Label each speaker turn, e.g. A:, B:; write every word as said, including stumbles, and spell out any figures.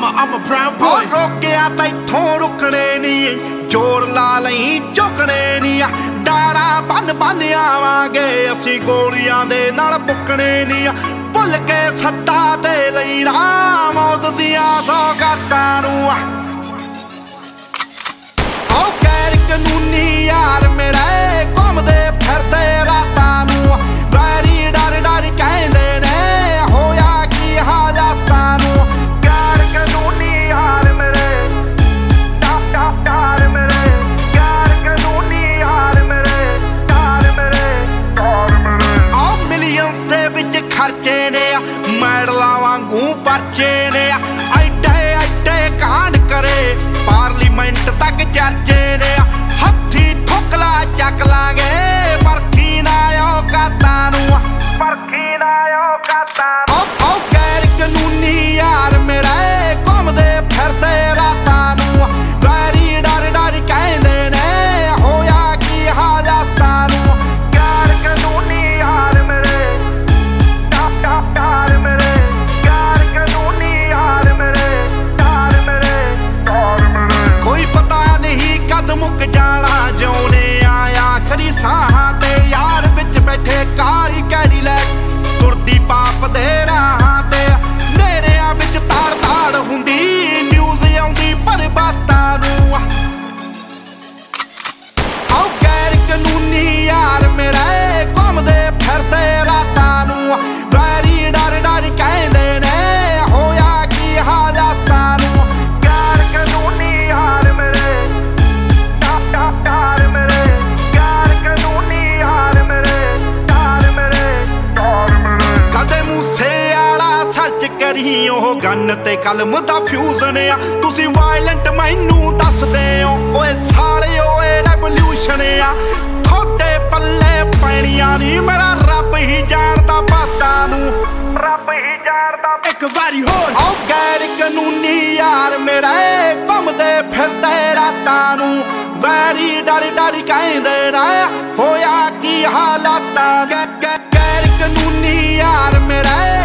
A: I'm a, I'm a brown boy.
B: रोकिया तैथों रुकने नहीं, जोर ला लई झुकने नहीं, डारा बन बन आवांगे असी गोलियां दे नाल बुकने नहीं, भुल के सत्ता दे लई ना मौत दियां सौगातां नूं। ओ गैर कानूनी यार मेरे घुमदे फिरदे रातां नूं, वैरी डर डर कहंदे ने होया की हालातां नूं। गैर कानूनी यार मेरे टाप टाप टार मेरे, गैर कानूनी यार मेरे टार मेरे टार मेरे। ओ मिलियंस दे विच खर्चे ने, मैडलां वांगू परचे ने, ऐडे ऐडे कांड करे पार्लीमेंट तक चर्चे ने, हत्थी ठोकला चक लांगे परखी ना औकातां नूं, परखी ना औकातां नूं। ओ ओ गैर कानूनी यार मेरे घुमदे फिरदे रातां नूं, वैरी डर डर कहंदे ने होया की हालातां नूं। गैर कानूनी यार मेरे टाप टाप टार मेरे, गैर कानूनी यार मेरे टार मेरे टार मेरे। कोई पता नहीं कद मुक जाना जिउने आया खरी साहां ते, यार विच बैठे काली कैडीलैक तुरदी पाप दे राहां ते, नेरियां विच ताड़ ताड़ हुंदी न्यूज़ आउंदी पर बातां नूं। ओ गैर कानूनी यार मेरे घुमदे फिरदे रातां नूं, वैरी डर डर कहंदे ने होया की हालातां नूं। गैर कानूनी यार मेरे टाप टाप टार मेरे, गैर कानूनी यार मेरे टार मेरे टार मेरे। कदे मूसे आला सर्च करी ओह गन ते कलम दा फ्यूजन आ, तुसी वायलेंट मैनू दसदे हो ओए साले ओए रेवोल्यूशन आ, थोड़े पल्ले पैणियां नी मेरा रब ही जानदा बातां नूं, रब ही जानदा
A: एक वारी होर।
B: ओ गैर कानूनी यार मेरे घुमदे फिरदे रातां नूं, वैरी डर डर कहंदे ने होया की हालातां। गैर कानूनी यार मेरे